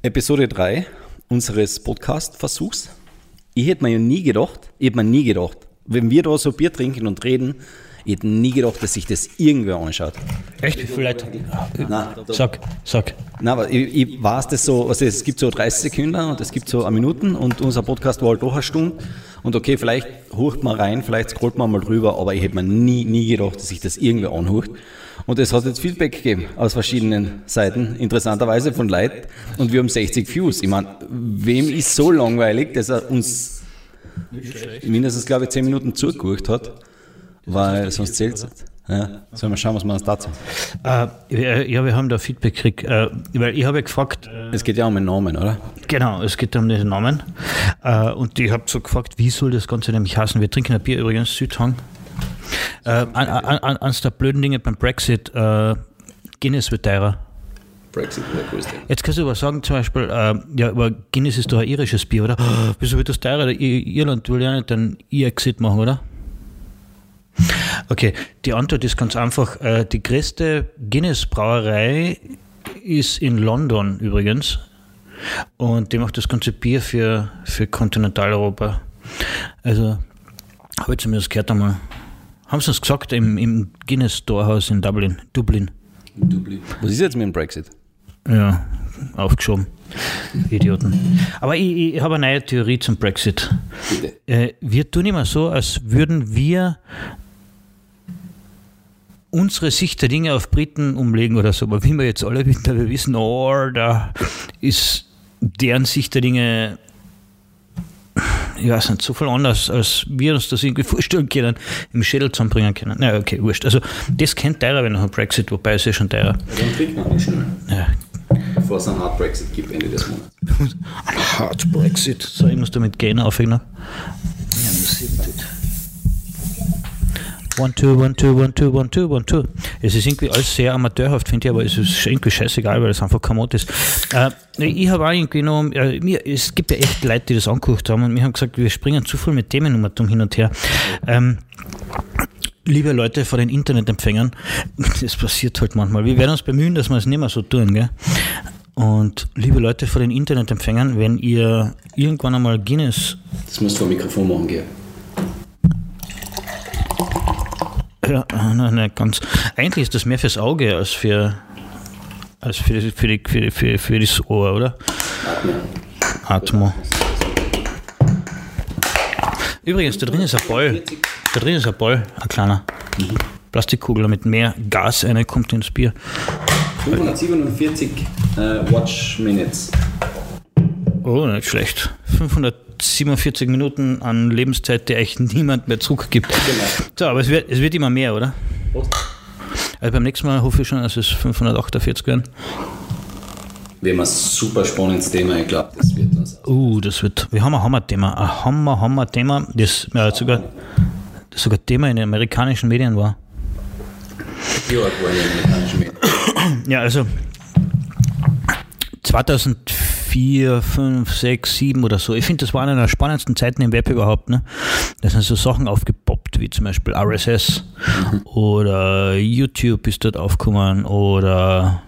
Episode 3 unseres Podcast-Versuchs. Ich hätte mir nie gedacht, wenn wir da so Bier trinken und reden, ich hätte nie gedacht, dass sich das irgendwer anschaut. Echt? Vielleicht? Nein. Sag. Nein, aber ich weiß das so, also es gibt so 30 Sekunden und es gibt so 1 Minute und unser Podcast war halt doch 1 Stunde. Und okay, vielleicht hurcht man rein, vielleicht scrollt man mal drüber, aber ich hätte mir nie gedacht, dass sich das irgendwer anhurcht. Und es hat jetzt Feedback gegeben aus verschiedenen Seiten, interessanterweise von Leuten. Und wir haben 60 Views. Ich meine, wem ist so langweilig, dass er uns mindestens, glaube ich, 10 Minuten zugeguckt hat, weil sonst zählt es nicht. Ja, sollen wir schauen, was wir uns dazu Ja, wir haben da Feedback gekriegt, weil ich habe ja gefragt... Es geht ja um den Namen, oder? Genau, es geht um den Namen. Und ich habe so gefragt, wie soll das Ganze nämlich heißen? Wir trinken ein Bier übrigens, Südhang. Eines der blöden Dinge beim Brexit, Guinness wird teurer. Brexit wird der größte. Jetzt kannst du aber sagen, zum Beispiel, ja, aber Guinness ist doch ein irisches Bier, oder? Wieso wird das teurer? Irland will ja nicht einen E-Exit machen, oder? Okay, die Antwort ist ganz einfach. Die größte Guinness-Brauerei ist in London übrigens. Und die macht das ganze Bier für Kontinentaleuropa. Also, habe ich zumindest gehört einmal. Haben sie uns gesagt im Guinness Storehouse in Dublin. Was ist jetzt mit dem Brexit? Ja, aufgeschoben. Idioten. Aber ich habe eine neue Theorie zum Brexit. Bitte. Wir tun immer so, als würden wir unsere Sicht der Dinge auf Briten umlegen oder so. Aber wie wir jetzt alle wir wissen, da ist deren Sicht der Dinge, ich weiß nicht, so viel anders, als wir uns das irgendwie vorstellen können, im Schädel zusammenbringen können. Na, okay, wurscht. Also, das kennt teurer, wenn noch ein Brexit, wobei es ja schon teurer. Ja, dann trinken wir nicht schnell. Ja. Bevor es einen Hard Brexit gibt, Ende des Monats. Ein Hard Brexit. So, ich muss damit gehen, aufhängen. Ja, One, two. Es ist irgendwie alles sehr amateurhaft, finde ich, aber es ist irgendwie scheißegal, weil es einfach kein Mode ist. Ich habe auch irgendwie noch, es gibt ja echt Leute, die das angeguckt haben und wir haben gesagt, wir springen zu viel mit Themen hin und her. Liebe Leute vor den Internetempfängern, das passiert halt manchmal. Wir werden uns bemühen, dass wir es nicht mehr so tun, gell? Und liebe Leute vor den Internetempfängern, wenn ihr irgendwann einmal Guinness... Das musst du vor dem Mikrofon machen, gell? Ja, nein, ganz. Eigentlich ist das mehr fürs Auge als für das Ohr, oder? Atmo. Übrigens, da drin ist ein Ball, ein kleiner. Plastikkugel, damit mehr Gas reinkommt ins Bier. 547 Watch Minutes. Oh, nicht schlecht. 547 Minuten an Lebenszeit, die echt niemand mehr zurückgibt. Genau. So, aber es wird immer mehr, oder? Prost. Also beim nächsten Mal hoffe ich schon, dass es 548 werden. Wir haben ein super spannendes Thema, ich glaube, das wird uns. Wir haben ein Hammer-Thema. Ein Hammer-Thema, das sogar Thema in den amerikanischen Medien war. Ja, also 2004, 5, 6, 7 oder so. Ich finde, das war eine der spannendsten Zeiten im Web überhaupt. Ne? Da sind so Sachen aufgepoppt, wie zum Beispiel RSS oder YouTube ist dort aufgekommen oder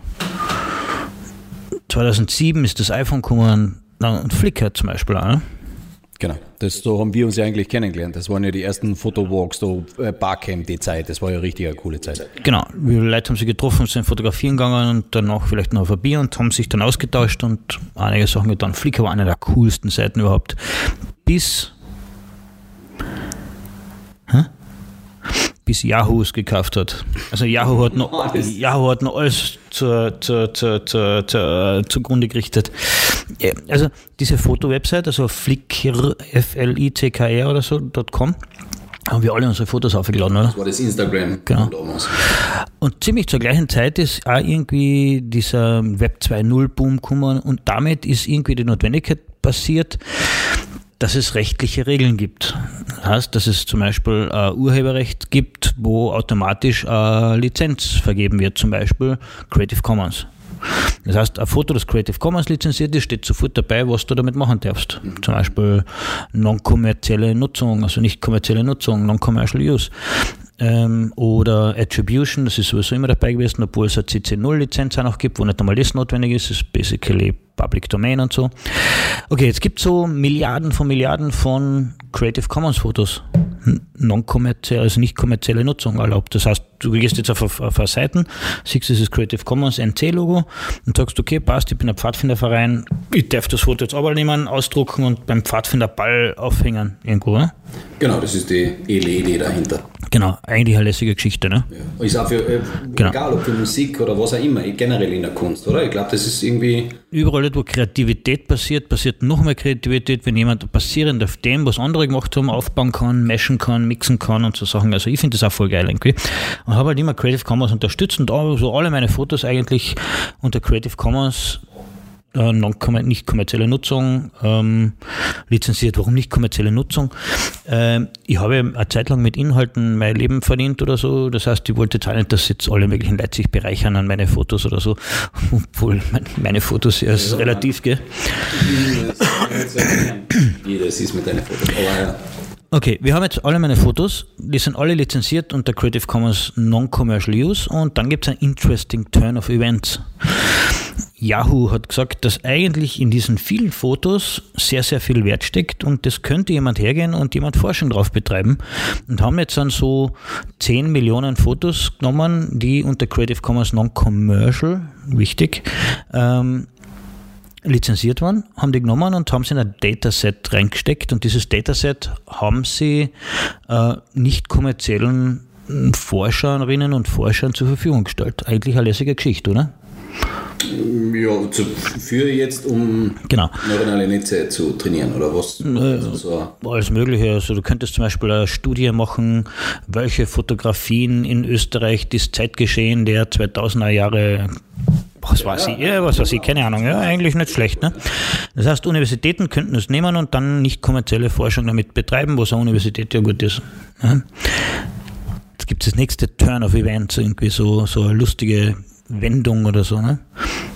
2007 ist das iPhone gekommen und Flickr zum Beispiel auch. Ne? Genau, so haben wir uns ja eigentlich kennengelernt. Das waren ja die ersten Fotowalks, so Barcamp, die Zeit. Das war ja richtig eine coole Zeit. Genau, die Leute haben sich getroffen, sind fotografieren gegangen und danach vielleicht noch auf ein Bier und haben sich dann ausgetauscht und einige Sachen getan. Flickr war eine der coolsten Seiten überhaupt. Bis Yahoo es gekauft hat. Also Yahoo hat noch alles zugrunde gerichtet. Also diese Foto-Website, also Flickr, Flickr oder so, .com, haben wir alle unsere Fotos aufgeladen, oder? Das war das Instagram. Genau. Und ziemlich zur gleichen Zeit ist auch irgendwie dieser Web 2.0 Boom gekommen und damit ist irgendwie die Notwendigkeit passiert, dass es rechtliche Regeln gibt. Das heißt, dass es zum Beispiel Urheberrecht gibt, wo automatisch Lizenz vergeben wird, zum Beispiel Creative Commons. Das heißt, ein Foto, das Creative Commons lizenziert ist, steht sofort dabei, was du damit machen darfst. Zum Beispiel non-kommerzielle Nutzung, also nicht kommerzielle Nutzung, non-commercial use. oder Attribution, das ist sowieso immer dabei gewesen, obwohl es eine CC0-Lizenz auch noch gibt, wo nicht einmal das notwendig ist, das ist basically Public Domain und so. Okay, jetzt gibt es so Milliarden von Creative Commons Fotos. Non-kommerzielle, also nicht kommerzielle Nutzung erlaubt. Das heißt, du gehst jetzt auf eine Seite, siehst dieses Creative Commons NC-Logo und sagst, okay, passt, ich bin ein Pfadfinderverein, ich darf das Foto jetzt aber nehmen, ausdrucken und beim Pfadfinderball aufhängen irgendwo, oder? Genau, das ist die LED dahinter. Genau, eigentlich eine lässige Geschichte, ne? Ja. Ist auch für, egal ob für Musik oder was auch immer, generell in der Kunst, oder? Ich glaube, das ist irgendwie... Überall, wo Kreativität passiert noch mehr Kreativität, wenn jemand basierend auf dem, was andere gemacht haben, aufbauen kann, meshen kann, mixen kann und so Sachen. Also ich finde das auch voll geil irgendwie. Und habe halt immer Creative Commons unterstützt und auch so alle meine Fotos eigentlich unter Creative Commons nicht kommerzielle Nutzung lizenziert. Warum nicht kommerzielle Nutzung? Ich habe eine Zeit lang mit Inhalten mein Leben verdient oder so. Das heißt, ich wollte jetzt auch nicht, dass jetzt alle möglichen Leute sich bereichern an meine Fotos oder so. Obwohl meine Fotos ja ist relativ, gell? Jedes ist mit deinen Fotos. Aber ja. Okay, wir haben jetzt alle meine Fotos, die sind alle lizenziert unter Creative Commons Non-Commercial Use und dann gibt es einen interesting turn of events. Yahoo hat gesagt, dass eigentlich in diesen vielen Fotos sehr, sehr viel Wert steckt und das könnte jemand hergehen und jemand Forschung drauf betreiben und haben jetzt dann so 10 Millionen Fotos genommen, die unter Creative Commons Non-Commercial, wichtig, lizenziert waren, haben die genommen und haben sie in ein Dataset reingesteckt und dieses Dataset haben sie nicht kommerziellen Forscherinnen und Forschern zur Verfügung gestellt. Eigentlich eine lässige Geschichte, oder? Ja, für jetzt, um neuronale Netze zu trainieren, oder was? Alles Mögliche. Also du könntest zum Beispiel eine Studie machen, welche Fotografien in Österreich das Zeitgeschehen der 2000er Jahre was weiß ich, keine Ahnung, ja, eigentlich nicht schlecht, ne? Das heißt, Universitäten könnten es nehmen und dann nicht kommerzielle Forschung damit betreiben, was eine Universität ja gut ist. Ja? Jetzt gibt es das nächste Turn of Events, irgendwie so eine lustige Wendung oder so, ne?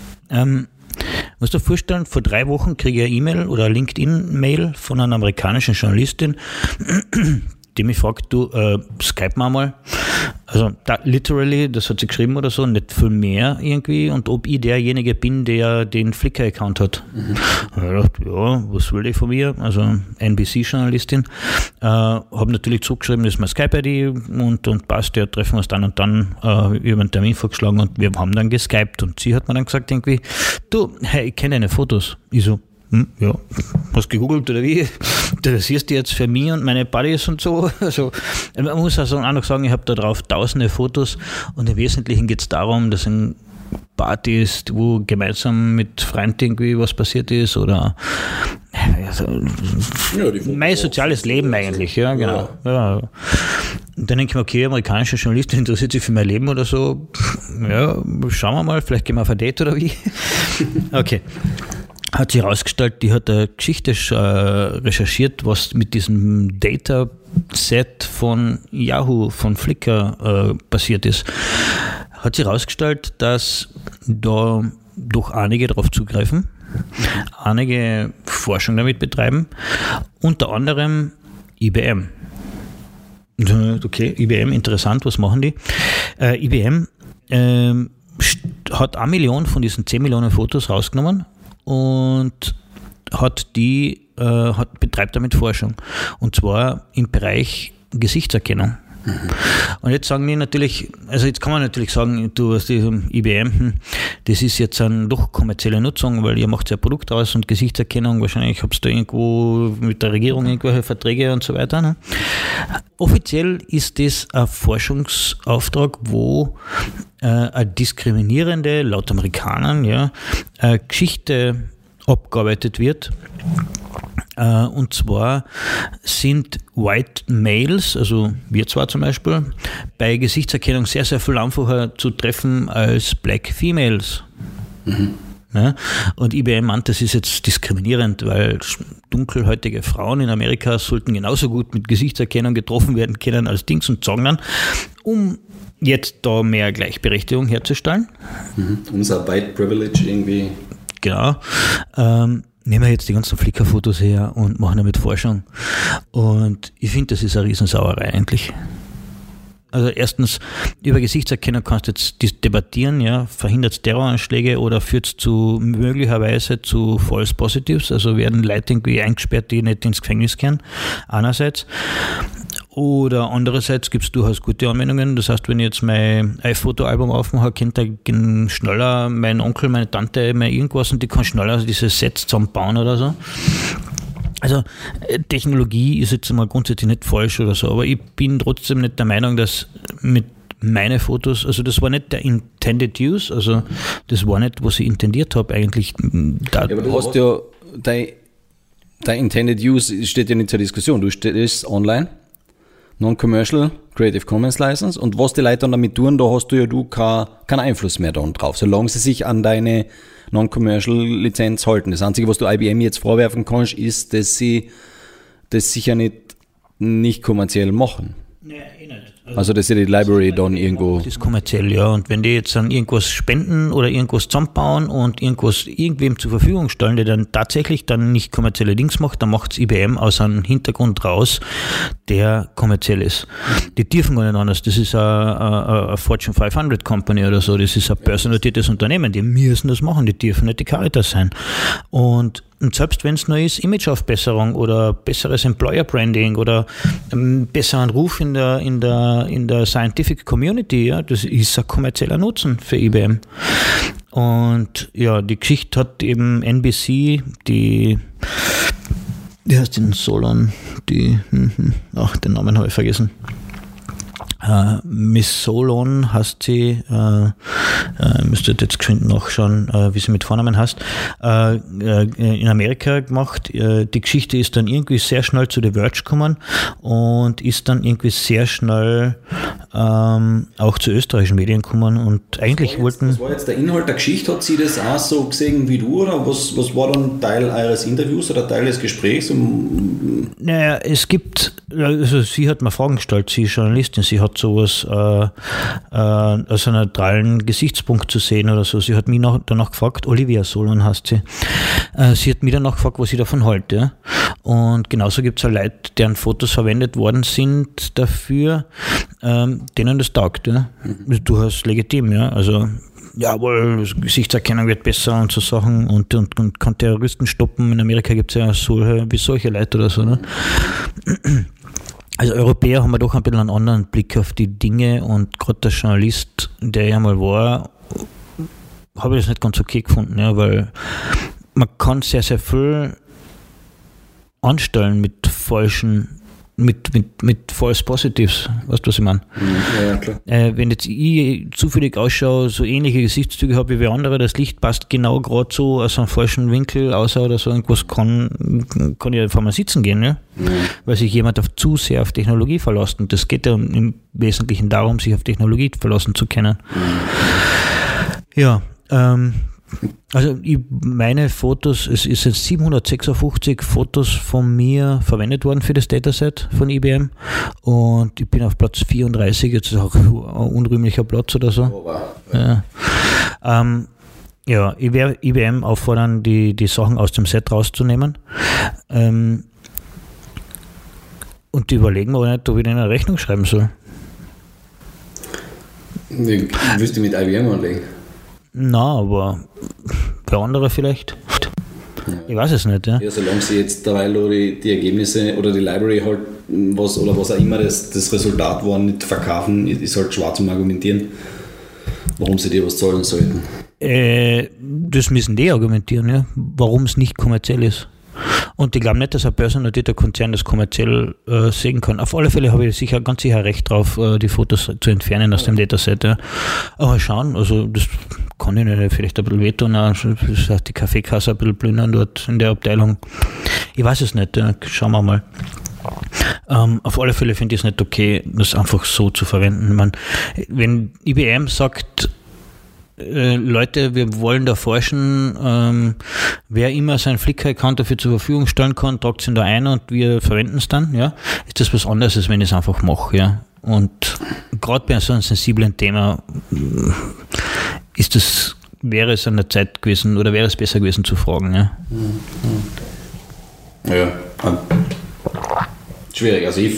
Musst du dir vorstellen, vor 3 Wochen kriege ich eine E-Mail oder eine LinkedIn-Mail von einer amerikanischen Journalistin, die mich fragt, du, Skype mal. Also da, literally, das hat sie geschrieben oder so, nicht viel mehr irgendwie und ob ich derjenige bin, der den Flickr-Account hat. Ich dachte, ja, was will ich von mir? Also NBC-Journalistin. Habe natürlich zurückgeschrieben, das ist mein Skype-ID und passt, ja, treffen wir uns dann und dann über einen Termin vorgeschlagen und wir haben dann geskypt und sie hat mir dann gesagt irgendwie, du, hey, ich kenne deine Fotos. Ich so, ja, hast gegoogelt oder wie? Interessierst du jetzt für mich und meine Buddies und so? Also, man muss also auch noch sagen, ich habe da drauf tausende Fotos und im Wesentlichen geht es darum, dass ein Partys, wo gemeinsam mit Freunden irgendwie was passiert ist oder mein soziales Leben eigentlich, ja, genau. Ja. Und dann denke ich mir, okay, amerikanische Journalistin interessiert sich für mein Leben oder so. Ja, schauen wir mal, vielleicht gehen wir auf ein Date oder wie. Okay. Hat sich herausgestellt, die hat eine Geschichte recherchiert, was mit diesem Dataset von Yahoo, von Flickr passiert ist. Hat sich herausgestellt, dass da doch einige darauf zugreifen, einige Forschung damit betreiben, unter anderem IBM. Okay, IBM, interessant, was machen die? IBM hat 1 Million von diesen 10 Millionen Fotos rausgenommen und betreibt damit Forschung. Und zwar im Bereich Gesichtserkennung. Und jetzt sagen die natürlich, also jetzt kann man natürlich sagen, du hast die IBM, das ist jetzt eine doch kommerzielle Nutzung, weil ihr macht ja ein Produkt aus und Gesichtserkennung, wahrscheinlich habt ihr da irgendwo mit der Regierung irgendwelche Verträge und so weiter. Ne? Offiziell ist das ein Forschungsauftrag, wo eine diskriminierende, laut Amerikanern, ja, Geschichte abgearbeitet wird. Und zwar sind White Males, also wir zwar zum Beispiel, bei Gesichtserkennung sehr, sehr viel einfacher zu treffen als Black Females. Mhm. Ja, und IBM meint, das ist jetzt diskriminierend, weil dunkelhäutige Frauen in Amerika sollten genauso gut mit Gesichtserkennung getroffen werden können als Dings und sagen dann, um jetzt da mehr Gleichberechtigung herzustellen. Mhm. Unser White Privilege irgendwie. Genau. Nehmen wir jetzt die ganzen Flickr-Fotos her und machen damit Forschung. Und ich finde, das ist eine Riesensauerei eigentlich. Also erstens, über Gesichtserkennung kannst du jetzt debattieren, ja, verhindert es Terroranschläge oder führt es möglicherweise zu False Positives, also werden Leute irgendwie eingesperrt, die nicht ins Gefängnis kehren, einerseits. Oder andererseits gibt es durchaus gute Anwendungen. Das heißt, wenn ich jetzt mein iPhoto-Album aufmache, kennt der schneller mein Onkel, meine Tante, mal irgendwas und die kann schneller diese Sets zusammenbauen oder so. Also Technologie ist jetzt mal grundsätzlich nicht falsch oder so, aber ich bin trotzdem nicht der Meinung, dass mit meine Fotos, also das war nicht der intended use, also das war nicht, was ich intendiert habe eigentlich. Ja, aber du hast ja, dein intended use steht ja nicht zur Diskussion, du stehst online, Non-Commercial, Creative Commons License und was die Leute dann damit tun, da hast du keinen Einfluss mehr drauf, solange sie sich an deine Non-Commercial-Lizenz halten. Das Einzige, was du IBM jetzt vorwerfen kannst, ist, dass sie das sicher nicht kommerziell machen. Nee, eh nicht. Also dass sie die Library dann irgendwo... Das ist kommerziell, ja. Und wenn die jetzt dann irgendwas spenden oder irgendwas zusammenbauen und irgendwem zur Verfügung stellen, der dann tatsächlich dann nicht kommerzielle Dings macht, dann macht es IBM aus einem Hintergrund raus, der kommerziell ist. Die dürfen gar nicht anders. Das ist eine Fortune 500 Company oder so. Das ist ein börsennotiertes Unternehmen. Die müssen das machen. Die dürfen nicht die Caritas sein. Und selbst wenn es nur ist, Imageaufbesserung oder besseres Employer Branding oder besseren Ruf in der Scientific Community, ja, das ist ein kommerzieller Nutzen für IBM. Und ja, die Geschichte hat eben NBC, die heißt in Solon, den Namen habe ich vergessen. Miss Solon heißt sie, müsstet jetzt geschwind nachschauen, wie sie mit Vornamen heißt, in Amerika gemacht. Die Geschichte ist dann irgendwie sehr schnell zu The Verge gekommen und ist dann irgendwie sehr schnell auch zu österreichischen Medien gekommen und eigentlich wollten... Was war jetzt der Inhalt der Geschichte? Hat sie das auch so gesehen wie du oder was war dann Teil eures Interviews oder Teil des Gesprächs? Naja, es gibt, also sie hat mir Fragen gestellt, sie ist Journalistin, sie hat sowas aus einem neutralen Gesichtspunkt zu sehen oder so. Sie hat mich danach gefragt, Olivia Solon heißt sie. Sie hat mich danach gefragt, was ich davon halte. Ja? Und genauso gibt es auch Leute, deren Fotos verwendet worden sind dafür, denen das taugt. Ja? Du hast legitim, ja. Also jawohl, Gesichtserkennung wird besser und so Sachen und kann Terroristen stoppen. In Amerika gibt es ja solche Leute oder so. Ne? Also Europäer haben wir doch ein bisschen einen anderen Blick auf die Dinge und gerade der Journalist, der ja mal war, habe ich das nicht ganz okay gefunden, ja, weil man kann sehr, sehr viel anstellen mit falschen, mit False Positives, weißt du, was ich meine? Ja, klar. Wenn jetzt ich zufällig ausschaue, so ähnliche Gesichtszüge habe wie andere, das Licht passt genau gerade so aus einem falschen Winkel außer oder so irgendwas, kann ich einfach mal sitzen gehen, ja? Weil sich jemand zu sehr auf Technologie verlässt und das geht ja im Wesentlichen darum, sich auf Technologie verlassen zu können. Ja, also meine Fotos, es ist jetzt 756 Fotos von mir verwendet worden für das Dataset von IBM und ich bin auf Platz 34, jetzt ist auch ein unrühmlicher Platz oder so. Oh, wow. Ja, ich werde IBM auffordern, die Sachen aus dem Set rauszunehmen. Und die überlegen aber nicht, ob ich denen eine Rechnung schreiben soll. Willst du mit IBM anlegen? Na, aber für andere vielleicht. Ja. Ich weiß es nicht, ja. Ja, solange sie jetzt derweil die Ergebnisse oder die Library halt, was auch immer das Resultat war, nicht verkaufen, ist halt schwer zum Argumentieren, warum sie dir was zahlen sollten. Das müssen die argumentieren, ja, warum es nicht kommerziell ist. Und ich glaube nicht, dass ein börsennotierter Konzern das kommerziell sehen kann. Auf alle Fälle habe ich ganz sicher recht drauf, die Fotos zu entfernen aus dem Dataset. Ja. Aber schauen, also das kann ich nicht, vielleicht ein bisschen wehtun, das heißt die Kaffeekasse ein bisschen plündern dort in der Abteilung. Ich weiß es nicht, ja. Schauen wir mal. Auf alle Fälle finde ich es nicht okay, das einfach so zu verwenden. Ich meine, wenn IBM sagt, Leute, wir wollen da forschen, wer immer seinen Flickr-Account dafür zur Verfügung stellen kann, tragt es ihn da ein und wir verwenden es dann, ja, ist das was anderes, als wenn ich es einfach mache, ja. Und gerade bei so einem sensiblen Thema wäre es an der Zeit gewesen oder wäre es besser gewesen zu fragen, ja. Ja, schwierig, also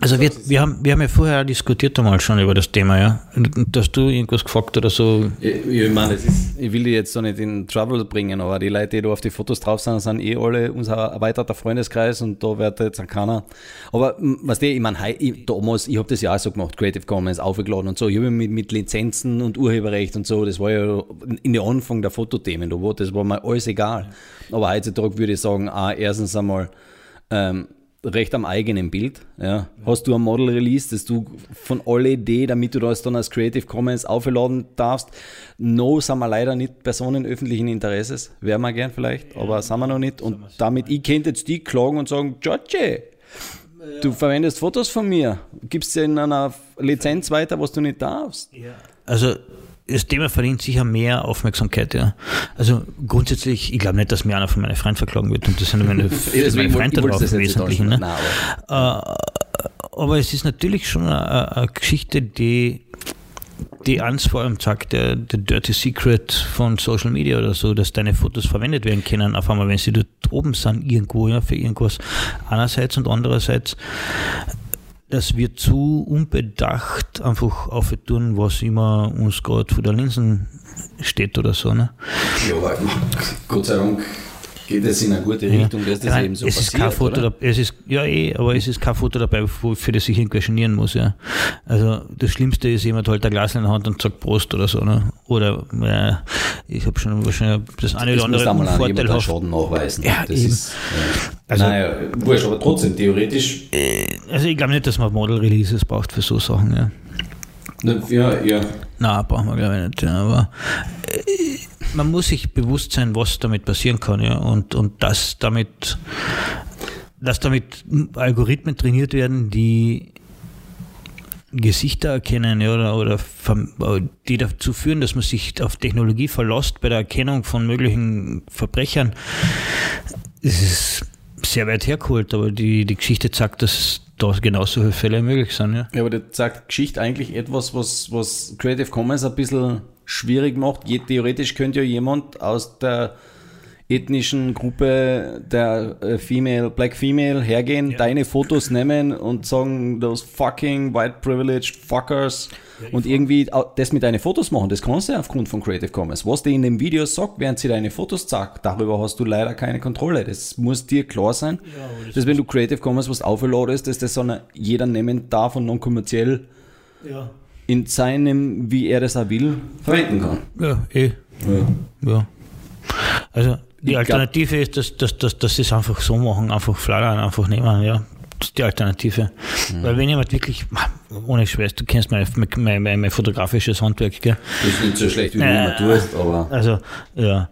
Also wir haben ja vorher diskutiert einmal schon über das Thema, ja. Dass du irgendwas gefragt oder so. Ich meine, ich will die jetzt so nicht in Trouble bringen, aber die Leute, die da auf die Fotos drauf sind alle unser erweiterter Freundeskreis und da wird jetzt keiner. Aber weißt du, ich meine, damals, ich habe das ja auch so gemacht, Creative Commons aufgeladen und so. Ich habe mit Lizenzen und Urheberrecht und so, das war ja in der Anfang der Fotothemen, das war mir alles egal. Aber heutzutage würde ich sagen, erstens einmal, recht am eigenen Bild. Ja. Hast du ein Model Release, das du von alle Ideen, damit du das dann als Creative Commons aufladen darfst. No, sind wir leider nicht Personen öffentlichen Interesses. Wären wir gern vielleicht, aber sind wir noch nicht. Und damit, ich könnte jetzt die klagen und sagen, George, du verwendest Fotos von mir, gibst dir in einer Lizenz weiter, was du nicht darfst. Ja. Also das Thema verdient sicher mehr Aufmerksamkeit, ja. Also grundsätzlich, ich glaube nicht, dass mir einer von meinen Freunden verklagen wird und das sind meine Freunde drauf im Wesentlichen. Ne? Nein, aber es ist natürlich schon eine Geschichte, die eins vor allem sagt, der Dirty Secret von Social Media oder so, dass deine Fotos verwendet werden können, auf einmal, wenn sie dort oben sind, irgendwo, ja, für irgendwas einerseits und andererseits, dass wir zu unbedacht einfach auftun, was immer uns gerade vor der Linsen steht oder so. Ne? Ja, aber Gott sei Dank geht es in eine gute Richtung, dass das eben so es passiert, ist kein Foto oder? Aber es ist kein Foto dabei, für das ich irgendwer genieren muss. Ja. Also das Schlimmste ist, jemand hält ein Glas in der Hand und sagt Prost oder so. Ne? Oder ich habe schon wahrscheinlich das eine oder andere Vorteil Schaden nachweisen. Ja, das ist, also, naja, wurscht, aber trotzdem, theoretisch. Also ich glaube nicht, dass man Model-Releases braucht für so Sachen. Ja. Ja. Nein, brauchen wir glaube ich nicht. Ja, aber man muss sich bewusst sein, was damit passieren kann, ja, und dass damit Algorithmen trainiert werden, die Gesichter erkennen, ja, oder die dazu führen, dass man sich auf Technologie verlässt bei der Erkennung von möglichen Verbrechern. Es ist sehr weit hergeholt, aber die Geschichte zeigt, dass da genauso viele Fälle möglich sind. Ja, aber das sagt Geschichte eigentlich etwas, was Creative Commons ein bisschen schwierig macht. Theoretisch könnte ja jemand aus der ethnischen Gruppe der Black Female hergehen, deine Fotos nehmen und sagen, those fucking white privileged fuckers, und irgendwie das mit deinen Fotos machen. Das kannst du ja aufgrund von Creative Commons. Was die in dem Video sagt, während sie deine Fotos zeigt, darüber hast du leider keine Kontrolle. Das muss dir klar sein, dass wenn du Creative Commons was aufladest, dass das jeder nehmen darf und non-kommerziell in seinem, wie er das auch will, verwenden kann. Ja. Also die Alternative ist, dass sie es einfach so machen, einfach flattern, einfach nehmen, ja. Das ist die Alternative. Weil wenn jemand wirklich, ohne Schweiß, du kennst mein fotografisches Handwerk, gell? Das ist nicht so schlecht, wie du immer tust, aber... Also, ja.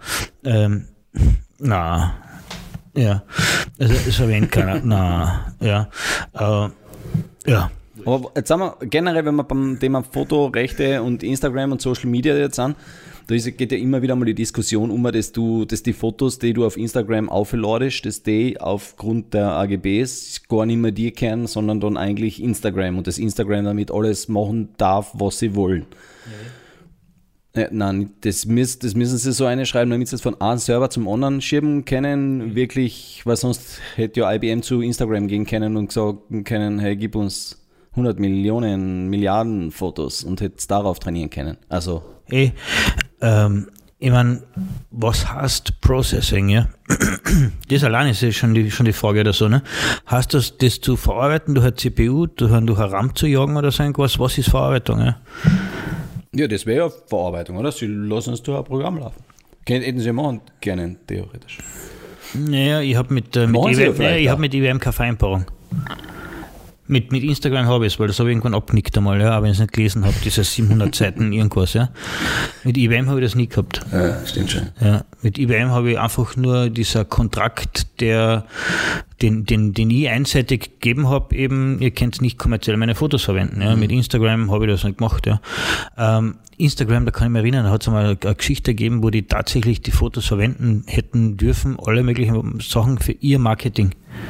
Ja. Also, es verwendet keiner. Ja. Ja. Aber jetzt sind wir generell, wenn wir beim Thema Fotorechte und Instagram und Social Media jetzt sind, da geht ja immer wieder mal die Diskussion dass die Fotos, die du auf Instagram aufladest, dass die aufgrund der AGBs gar nicht mehr dir kennen, sondern dann eigentlich Instagram und das Instagram damit alles machen darf, was sie wollen. Ja, nein, das müssen sie so einschreiben, damit sie es von einem Server zum anderen schieben können, wirklich, weil sonst hätte ja IBM zu Instagram gehen können und sagen können, hey, gib uns 100 Millionen, Milliarden Fotos und hätte es darauf trainieren können. Also. Ich meine, was heißt Processing, ja? Das allein ist ja schon die Frage oder so, ne? Heißt das zu verarbeiten durch eine CPU, durch eine RAM zu jagen oder so irgendwas? Was ist Verarbeitung, ja? Ja, das wäre ja Verarbeitung, oder? Sie lassen es durch ein Programm laufen. Hätten Sie machen können, theoretisch. Naja, ich habe mit IBM keine Vereinbarung. Mit Instagram habe ich es, weil das habe ich irgendwann abgenickt einmal, ja, aber wenn ich es nicht gelesen habe, diese 700 Seiten irgendwas, ja. Mit IBM habe ich das nie gehabt. Ja, stimmt schon. Ja, mit IBM habe ich einfach nur dieser Kontrakt, den ich einseitig gegeben habe, eben, ihr könnt nicht kommerziell meine Fotos verwenden, ja. Mit Instagram habe ich das nicht gemacht, ja. Instagram, da kann ich mich erinnern, da hat es einmal eine Geschichte gegeben, wo die tatsächlich die Fotos verwenden hätten dürfen, alle möglichen Sachen für ihr Marketing.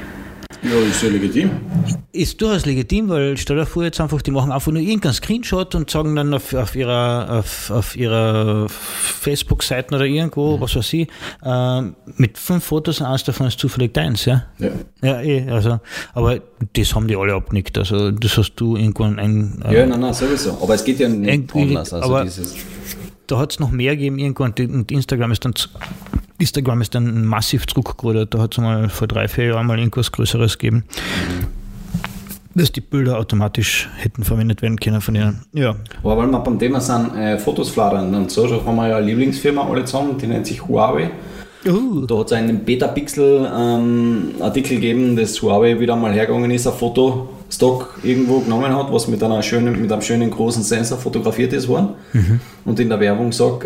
Ja, ist ja legitim. Ist durchaus legitim, weil stell dir vor, jetzt einfach, die machen einfach nur irgendeinen Screenshot und sagen dann auf ihrer Facebook-Seiten oder irgendwo, was weiß ich, mit 5 Fotos und eins davon ist zufällig deins, ja? Ja, also, aber das haben die alle abgenickt, also das hast du irgendwann ja, nein, sowieso, aber es geht ja nicht anders, also aber da hat es noch mehr gegeben irgendwann und Instagram ist dann massiv zurückgerudert. Da hat es mal vor 3-4 Jahren mal irgendwas Größeres gegeben, dass die Bilder automatisch hätten verwendet werden können von ihnen. Ja. Aber weil wir beim Thema sind, Fotos flattern und so, da haben wir ja eine Lieblingsfirma alle zusammen, die nennt sich Huawei. Da hat es einen Beta-Pixel-Artikel gegeben, dass Huawei wieder mal hergegangen ist, ein Fotostock irgendwo genommen hat, was mit einem schönen großen Sensor fotografiert ist worden und in der Werbung sagt,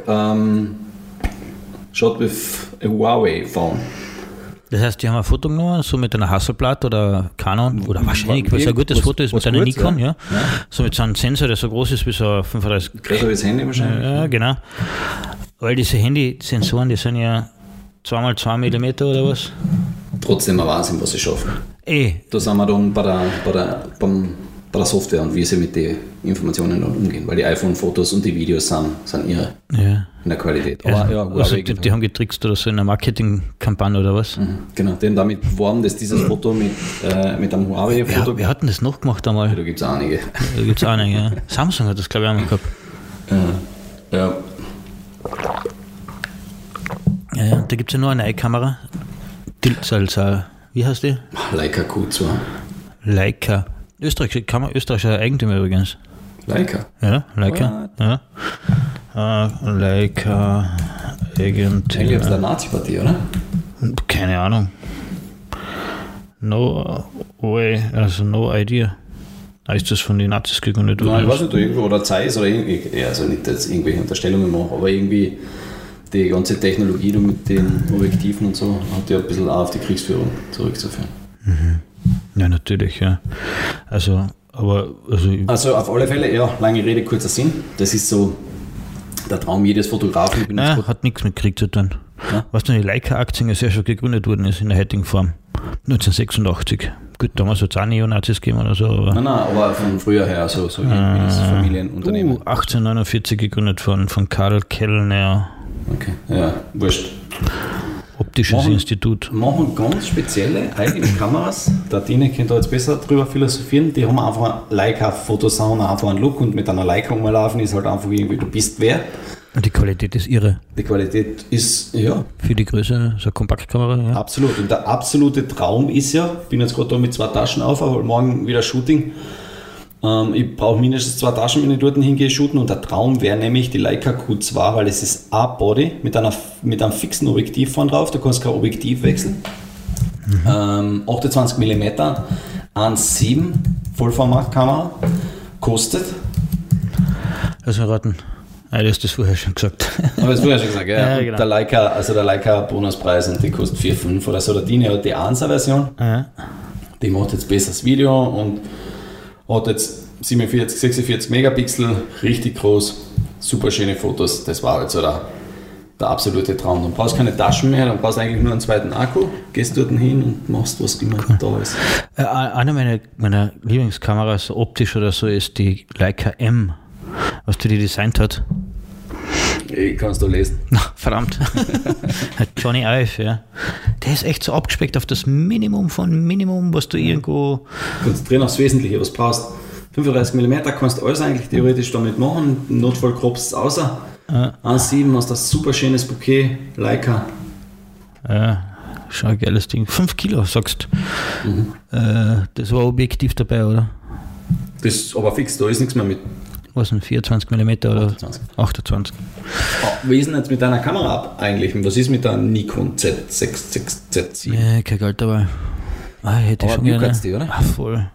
shot with a Huawei phone. Das heißt, die haben ein Foto genommen, so mit einer Hasselblad oder Canon, oder wahrscheinlich, weil es ein gutes Foto ist, mit einer Nikon, ja. So mit so einem Sensor, der so groß ist wie so ein 35. Größer wie das Handy wahrscheinlich. Ja, genau. Weil diese Handy-Sensoren, die sind ja 2x2 mm oder was? Trotzdem ein Wahnsinn, was sie schaffen. Da sind wir dann bei der Software und wie sie mit den Informationen dann umgehen, weil die iPhone-Fotos und die Videos sind irre in der Qualität. Aber, also die haben getrickst oder so in einer Marketingkampagne oder was? Genau, die haben damit beworben, dass dieses Foto mit einem Huawei-Foto... Wer hat denn das noch gemacht einmal? Ja, da gibt es einige. Ja. Samsung hat das, glaube ich, einmal gehabt. Ja. Ja, da gibt es ja nur eine neue Kamera. Wie heißt die? Leica Q2. Leica. Österreichischer Eigentümer übrigens. Leica? Ja, Leica. Ja. Leica Eigentümer. Eigentlich aus der Nazi-Partie, oder? Keine Ahnung. No way, also no idea. Ist das von den Nazis gegründet? Nein, ich weiß nicht, irgendwo, oder Zeiss oder irgendwie, also nicht jetzt irgendwelche Unterstellungen machen, aber irgendwie die ganze Technologie mit den Objektiven und so hat ja ein bisschen auch auf die Kriegsführung zurückzuführen. Ja, natürlich, ja. Also auf alle Fälle, ja, lange Rede, kurzer Sinn. Das ist so der Traum jedes Fotografen. Hat nichts mit Krieg zu tun. Ja? Weißt du, die Leica-Aktien ist ja schon gegründet worden ist in der heutigen Form. 1986. Gut, damals hat es auch Neonazis gegeben oder so. Aber nein, aber von früher her, so wie das Familienunternehmen. 1849 gegründet von Karl Kellner. Okay, ja, wurscht. Optisches Institut. Machen ganz spezielle eigene Kameras. Der Tine könnte da jetzt besser drüber philosophieren. Die haben einfach Leica-Fotos, einfach einen Look und mit einer Leica rumlaufen ist halt einfach irgendwie, du bist wer. Und die Qualität ist irre. Die Qualität ist, ja. Für die Größe, so eine Kompaktkamera, ja. Absolut. Und der absolute Traum ist ja, ich bin jetzt gerade da mit 2 Taschen auf, aber morgen wieder Shooting. Ich brauche mindestens 2 Taschen, wenn ich dort hingehe, shooten. Und der Traum wäre nämlich die Leica Q2, weil es ist A-Body mit einem fixen Objektiv vorne drauf. Du kannst kein Objektiv wechseln. 28 mm, 1,7 Vollformatkamera, kostet. Lass mich raten. Du hast das vorher schon gesagt. Aber das vorher schon gesagt, ja. Genau. Der Leica Bonuspreis und die kostet 4,5 oder so. Der Dini hat die 1er-Version. Die macht jetzt besseres Video und hat jetzt 47, 46 Megapixel, richtig groß, super schöne Fotos. Das war halt so der absolute Traum. Dann brauchst du keine Taschen mehr, dann brauchst du eigentlich nur einen zweiten Akku, gehst dort hin und machst, was immer da ist. Eine meiner Lieblingskameras, optisch oder so, ist die Leica M, was die designt hat. Kannst du lesen. Na, verdammt. Johnny Ive, ja. Der ist echt so abgespeckt auf das Minimum von Minimum, was du irgendwo... Konzentrieren aufs Wesentliche, was du brauchst. 35 mm kannst du alles eigentlich theoretisch damit machen. Im Notfall kropst es außer. 1,7 hast das super schönes Bouquet. Leica. Ja, schon ein geiles Ding. 5 Kilo, sagst du. Das war objektiv dabei, oder? Das ist aber fix, da ist nichts mehr mit. Was denn, 24 mm oder 28? Wie ist denn jetzt mit deiner Kamera ab eigentlich? Was ist mit der Nikon Z6Z7? Ja, kein Geld dabei. Hätte ich schon gerne. Die, oder? Voll.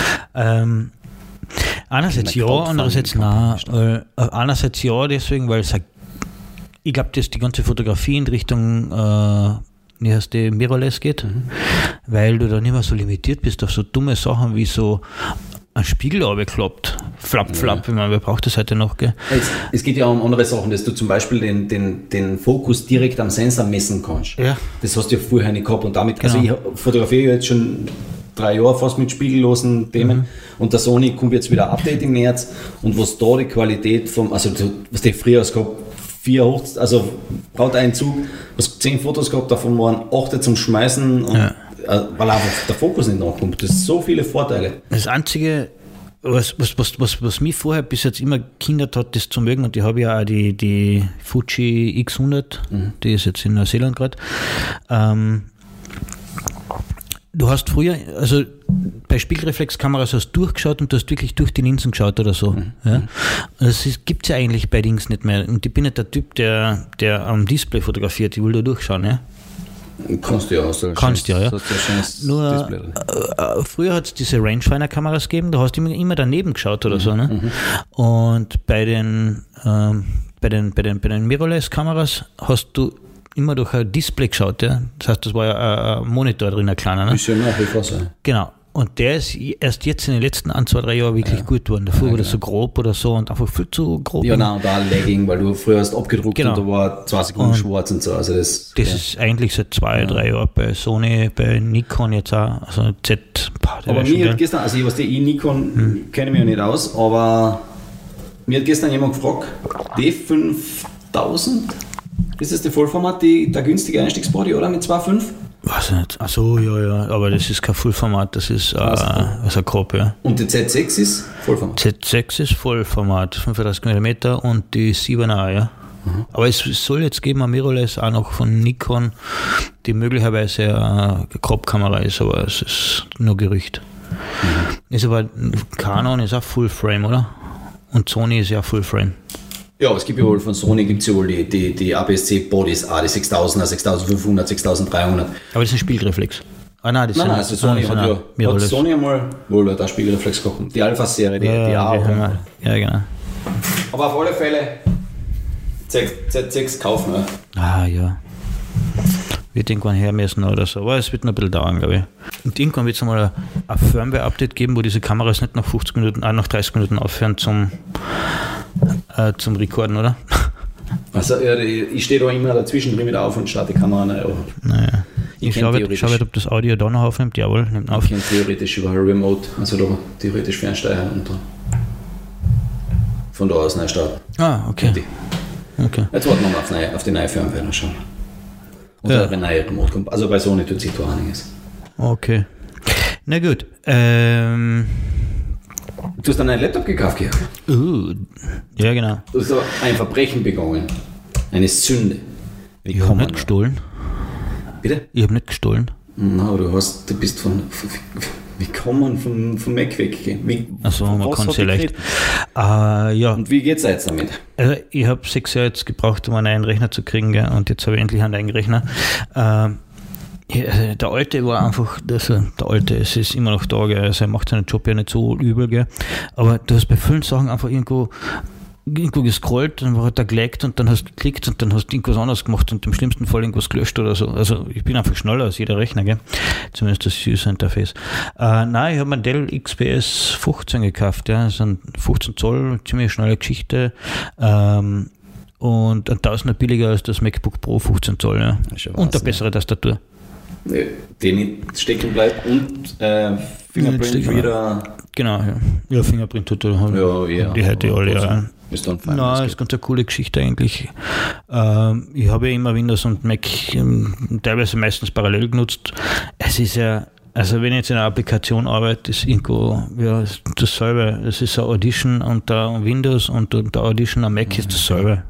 Einerseits ja, andererseits nein. Einerseits ja, deswegen, weil ich glaube, dass die ganze Fotografie in Richtung wie heißt die, Mirrorless geht, weil du da nicht mehr so limitiert bist auf so dumme Sachen wie so ein Spiegel runtergeklappt. Flap, ich meine, wer braucht das heute noch, gell? Es geht ja um andere Sachen, dass du zum Beispiel den Fokus direkt am Sensor messen kannst. Ja. Das hast du ja vorher nicht gehabt und damit, also ich fotografiere jetzt schon 3 Jahre fast mit spiegellosen Themen und der Sony kommt jetzt wieder ein Update im März und was da die Qualität was die früher gehabt, 4 also baut einen Zug, was 10 Fotos gehabt, davon waren 8 zum Schmeißen und weil einfach der Fokus nicht nachkommt. Das sind so viele Vorteile. Das Einzige, was mich vorher bis jetzt immer gehindert hat, das zu mögen, und ich habe ja auch die Fuji X100, die ist jetzt in Neuseeland gerade. Du hast früher, also bei Spiegelreflexkameras hast du durchgeschaut und du hast wirklich durch die Linsen geschaut oder so. Ja? Das gibt es ja eigentlich bei Dings nicht mehr. Und ich bin nicht der Typ, der am Display fotografiert, ich will da durchschauen. Ja? Kannst du ja auch. Kannst du ja. Nur früher hat es diese Rangefinder-Kameras gegeben, da hast du immer daneben geschaut oder so. Ne? Und bei den Mirrorless-Kameras hast du immer durch ein Display geschaut. Ja? Das heißt, das war ja ein Monitor drin, ein kleiner. Ne? Bisschen nach wie vor sein. Genau. Und der ist erst jetzt in den letzten 1, 2, 3 Jahren wirklich gut geworden. Davor war das so grob oder so und einfach viel zu grob. Ja, nein, und da Lagging, weil du früher hast abgedruckt und da war 2 Sekunden schwarz und so. Also das ist eigentlich seit 2, 3 Jahren bei Sony, bei Nikon jetzt auch. Also Z. Aber mir hat gestern, also ich Nikon kenne mich ja nicht aus, aber mir hat gestern jemand gefragt, D5000, ist das der Vollformat, der günstige Einstiegsbody, oder? Mit 2,5? Weiß nicht. Achso, ja, aber das ist kein Vollformat, das ist ein Crop, ja. Und die Z6 ist Vollformat? Z6 ist Vollformat, 35 mm und die 7er, ja. Aber es soll jetzt geben, ein Mirrorless auch noch von Nikon, die möglicherweise eine Crop-Kamera ist, aber es ist nur Gerücht. Ist aber, Canon ist auch Full Frame, oder? Und Sony ist ja Full Frame. Ja, es gibt ja wohl von Sony gibt es ja wohl die APS-C-Bodies, die 6000er, 6500, 6300. Aber das ist ein Spiegelreflex. Nein, also Sony hat Sony einmal wohl da Spiegelreflex gehabt. Die Alpha-Serie, die auch. Ja, genau. Aber auf alle Fälle Z6 kaufen. Ja. Wird irgendwann hermessen oder so, aber es wird noch ein bisschen dauern, glaube ich. Und irgendwann wird es mal ein Firmware-Update geben, wo diese Kameras nicht nach 50 Minuten, nach 30 Minuten aufhören zum Rekorden, oder? Also ich stehe da immer dazwischen drin wieder auf und starte die Kamera neu. Naja. Ich schaue, ob das Audio da noch aufnimmt. Jawohl, nimmt auf. Ich kann theoretisch über Remote, also da theoretisch fernsteuern und von da aus neu starten. Okay. Jetzt warten wir mal auf die neue Firmware noch schauen. Und eine neue Remote kommt. Also bei Sony tut sich da einiges. Okay. Na gut. Du hast einen Laptop gekauft, Georg? Ja, genau. Du hast ein Verbrechen begangen. Eine Sünde. Ich habe nicht gestohlen. Bitte? Ich habe nicht gestohlen. Na, du bist wie kann man vom Mac weggehen? Achso, man kann es ja leicht. Ja. Und wie geht's jetzt damit? Also ich habe 6 Jahre jetzt gebraucht, um einen neuen Rechner zu kriegen, gell? Und jetzt habe ich endlich einen neuen Rechner. Der alte war einfach, es ist immer noch da, gell? Also er macht seinen Job ja nicht so übel, gell? Aber du hast bei vielen Sachen einfach irgendwo gescrollt, dann hat er gelegt und dann hast du geklickt und dann hast du irgendwas anderes gemacht und im schlimmsten Fall irgendwas gelöscht oder so. Also ich bin einfach schneller als jeder Rechner, gell? Zumindest das User Interface. Nein, ich habe einen Dell XPS 15 gekauft, ja, das ist ein 15 Zoll, ziemlich schnelle Geschichte. Und ein Tausender billiger als das MacBook Pro 15 Zoll, ja. Und eine bessere Tastatur. Die nicht stecken bleibt und Fingerprint wieder. Genau, ja. Fingerprint tut er. Ja, die heute alle, ja. Ist dann fein. Nein, ist ganz eine coole Geschichte eigentlich. Ich habe ja immer Windows und Mac teilweise meistens parallel genutzt. Es ist ja, also wenn ich jetzt in einer Applikation arbeite, ist irgendwo dasselbe. Das ist ein Audition unter Windows und unter Audition am Mac ist dasselbe.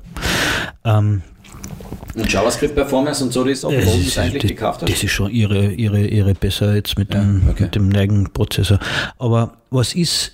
Und JavaScript Performance und so, das ist auch, warum du es eigentlich gekauft hast? Das ist schon ihre besser jetzt mit dem neuen Prozessor. Aber was ist,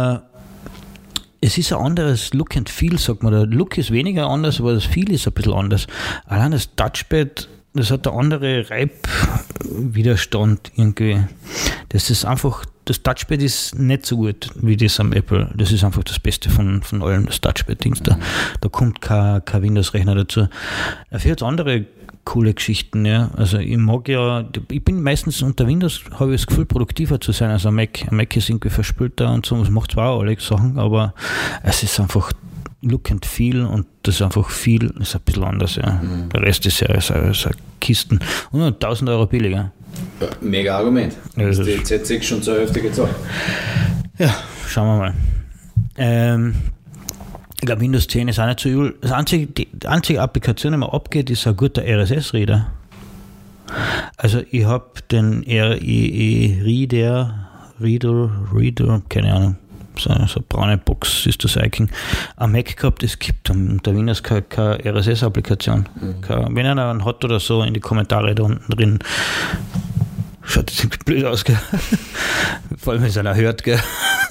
es ist ein anderes Look and Feel, sagt man. Der Look ist weniger anders, aber das Feel ist ein bisschen anders. Allein das Touchpad, das hat eine andere Reibwiderstand irgendwie. Das ist einfach, das Touchpad ist nicht so gut wie das am Apple. Das ist einfach das Beste von allem, das Touchpad-Dings da. Da kommt kein Windows-Rechner dazu. Dafür hat es andere coole Geschichten, ja. Also ich bin meistens unter Windows, habe ich das Gefühl, produktiver zu sein als am Mac. Am Mac ist irgendwie verspülter und so, es macht zwar auch alle Sachen, aber es ist einfach Look and Feel und das ist einfach viel, ist ein bisschen anders, ja. Der Rest ist ja so Kisten. Und 1.000 Euro billiger. Ja, mega Argument. Ja, das ist die Z6 schon zur Hälfte gezahlt. Ja, schauen wir mal. Ich glaube, Windows 10 ist auch nicht so übel. Die einzige Applikation, die mir abgeht, ist ein guter RSS-Reader. Also ich habe den REE Reader, keine Ahnung, so eine braune Box ist das eigentlich am Mac gehabt. Es gibt unter Windows keine RSS-Applikation. Wenn einer einen hat oder so, in die Kommentare da unten drin. Schaut das irgendwie blöd aus, gell? Vor allem, wenn es einer hört, gell?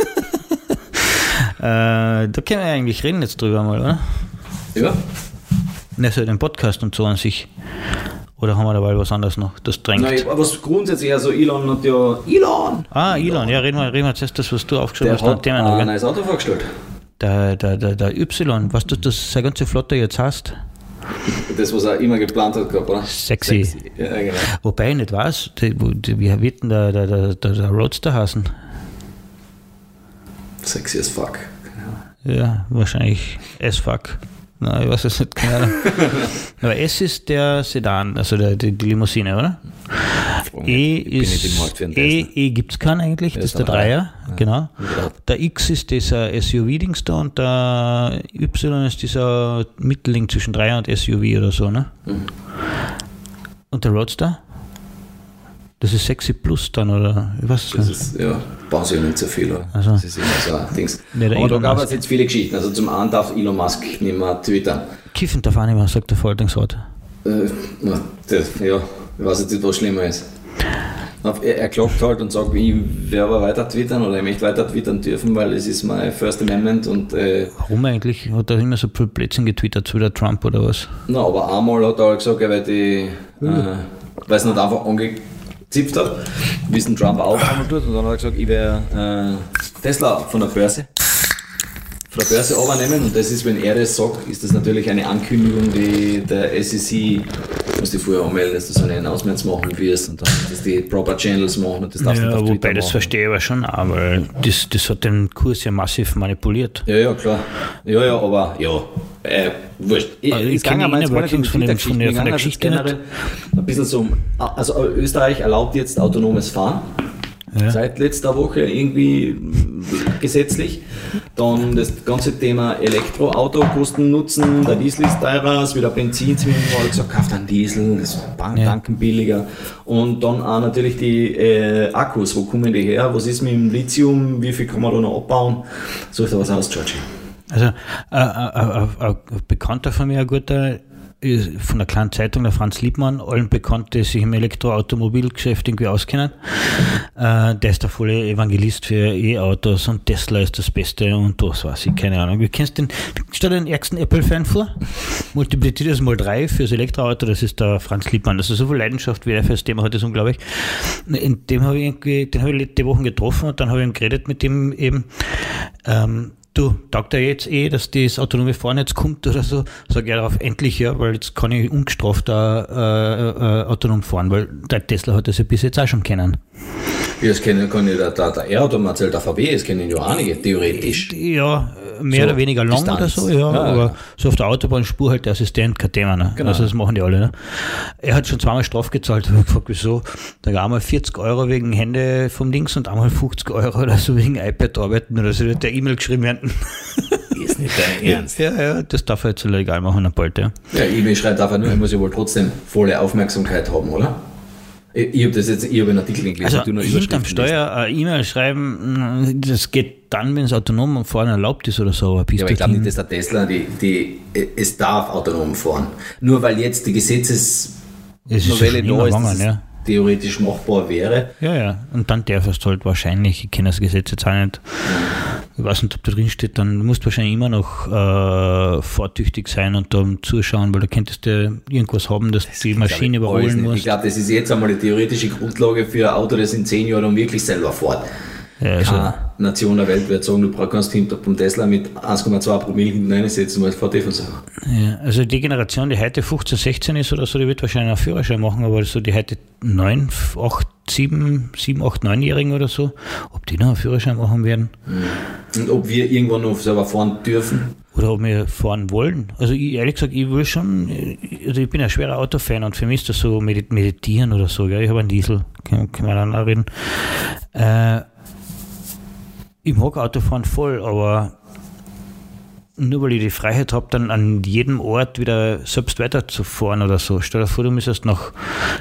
Da können wir eigentlich reden jetzt drüber mal, oder? Ja. Nicht so den Podcast und so an sich. Oder haben wir dabei was anderes noch? Das drängt. Nein, was grundsätzlich, also Elon hat ja... Elon! Elon, ja, reden wir zuerst das, was du aufgeschrieben hast. Der hat ein neues Auto vorgestellt. Der Y, was du das seine ganze Flotte jetzt hast? Das, was er immer geplant hat gehabt, oder? Sexy. Ja, genau. Wobei ich nicht weiß, wie wird denn der Roadster heißen? Sexy as fuck. Ja, wahrscheinlich as fuck. Nein, ich weiß es nicht, keine Ahnung. Aber S ist der Sedan, also die Limousine, oder? E gibt es keinen eigentlich, das ist der Dreier, genau. Der X ist dieser SUV-Dings da und der Y ist dieser Mittelding zwischen Dreier und SUV oder so, ne? Und der Roadster? Das ist Sexy Plus dann, oder? Ich weiß das ist, ja, bauen sie ja nicht so viel, oder? Also. Das ist immer so ein Dings. Aber da gab es jetzt viele Geschichten. Also zum einen darf Elon Musk nicht mehr twittern. Kiffen darf auch nicht mehr, sagt der Verwaltungsrat. Ja, ich weiß jetzt nicht, was schlimmer ist. Er klagt halt und sagt, ich werde aber weiter twittern oder ich möchte weiter twittern dürfen, weil es ist mein First Amendment und... Warum eigentlich? Hat er immer so viel Blödsinn getwittert, so wie der Trump oder was? Na, aber einmal hat er halt gesagt, weil es nicht einfach angezipft hat, wie es ein Trump auch einmal tut, und dann hat er gesagt, ich werde Tesla von der Börse übernehmen, und das ist, wenn er das sagt, ist das natürlich eine Ankündigung, die der SEC, muss die vorher anmelden, dass du so eine Announcements machen wirst und dann, dass die proper Channels machen und das darfst du nicht auf Twitter wobei, das machen. verstehe ich aber schon, aber das hat den Kurs ja massiv manipuliert. Ja, klar. Ja, aber wurscht. Ich kenne die Inner Workings von der Geschichte nicht. Ein bisschen so, also Österreich erlaubt jetzt autonomes Fahren. Ja. Seit letzter Woche irgendwie gesetzlich. Dann das ganze Thema Elektroauto, Kosten, Nutzen, der Diesel ist teurer, es wird ein Benzin, habe ich gesagt, kauft einen Diesel, das ist tanken billiger. Und dann auch natürlich die Akkus, wo kommen die her, was ist mit dem Lithium, wie viel kann man da noch abbauen? So ist da was aus, Georgie. Also ein Bekannter von mir, ein guter, von der kleinen Zeitung, der Franz Liebmann, allen bekannt, die sich im Elektroautomobilgeschäft irgendwie auskennen. Der ist der volle Evangelist für E-Autos und Tesla ist das Beste und das weiß ich, keine Ahnung. Stell dir den ärgsten Apple-Fan vor, multipliziert das mal 3 fürs Elektroauto, das ist der Franz Liebmann. Das ist so viel Leidenschaft, wie er für das Thema hat, ist unglaublich. Den habe ich letzte Woche getroffen und dann habe ich geredet mit ihm eben, du, taugt er jetzt dass das autonome Fahren jetzt kommt oder so? Sag ich darauf, endlich ja, weil jetzt kann ich ungestraft autonom fahren, weil der Tesla hat das ja bis jetzt auch schon kennen. Ja, das kann ja der E-Auto erzählt, der VW, das kennen ja einige, theoretisch. Ja, mehr so oder weniger lang Distanz. Oder so, ja, aber so auf der Autobahnspur halt der Assistent, kein Thema. Ne? Genau. Also das machen die alle. Ne? Er hat schon zweimal Straf gezahlt, ich habe gefragt, wieso? Da gab einmal 40 € wegen Hände vom Links und einmal 50 € oder so wegen iPad arbeiten oder so, wird der E-Mail geschrieben werden. Ist nicht dein Ernst? Ja, das darf er jetzt legal machen, bald, ja. Ja, E-Mail schreibt einfach nur, er muss ja wohl trotzdem volle Aufmerksamkeit haben, oder? Ich habe einen Artikel gelesen. Also hinterm Steuer eine E-Mail schreiben, das geht dann, wenn es autonom fahren erlaubt ist oder so. Aber ich glaube nicht, dass der Tesla, es darf autonom fahren. Nur weil jetzt die Gesetzesnovelle da ist, dass es theoretisch machbar wäre. Ja, und dann darf es halt wahrscheinlich, ich kenne das Gesetz jetzt auch nicht, ich weiß nicht, ob da drin steht, dann musst du wahrscheinlich immer noch fahrtüchtig sein und da zuschauen, weil da könntest du irgendwas haben, dass die Maschine überholen muss. Ich glaube, das ist jetzt einmal die theoretische Grundlage für ein Auto, das in 10 Jahren wirklich selber fährt. Keine Nation der Welt wird sagen, du kannst hinter vom Tesla mit 1,2 Promille hinten reinsetzen, weil es VT-Versager. Ja, also die Generation, die heute 15, 16 ist oder so, die wird wahrscheinlich einen Führerschein machen, aber so die heute 9, 8, 7, 8, 9-Jährigen oder so, ob die noch einen Führerschein machen werden. Und ob wir irgendwann noch selber fahren dürfen. Oder ob wir fahren wollen. Also ich, ehrlich gesagt, ich will schon, also ich bin ein schwerer Autofan und für mich ist das so meditieren oder so, gell? Ich habe einen Diesel, kann man dann auch reden. Ich mag Autofahren voll, aber nur weil ich die Freiheit habe, dann an jedem Ort wieder selbst weiterzufahren oder so. Stell dir vor, du müsstest nach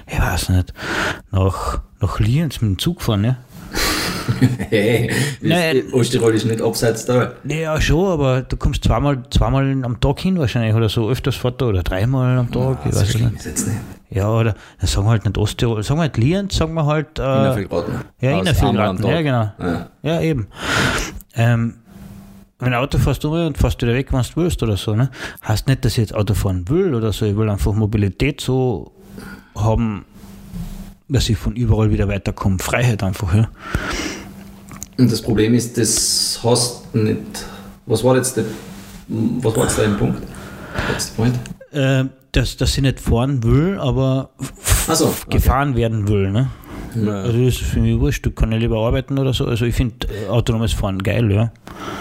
Lienz mit dem Zug fahren, ne? Hey, Osttirol ist nicht abseits da. Ja, schon, aber du kommst zweimal am Tag hin wahrscheinlich oder so, öfters fährt oder 3-mal am Tag. Ich weiß nicht. Ist jetzt nicht. Ja, oder dann sagen wir halt nicht Osttirol, sagen wir halt Lienz, sagen wir halt Innervillgraten. Ja, Innervillgraten, ja genau. Ja, eben. Wenn ein Auto fährst du und fährst wieder weg, wenn du willst oder so, ne? Heißt nicht, dass ich jetzt Auto fahren will oder so, ich will einfach Mobilität so haben, dass ich von überall wieder weiterkomme. Freiheit einfach, ja. Und das Problem ist, das hast nicht. Was war jetzt dein Punkt? Dass ich nicht fahren will, aber gefahren werden will. Ne? Ja. Also das ist für mich wurscht, du kannst ja lieber arbeiten oder so. Also ich finde autonomes Fahren geil, ja.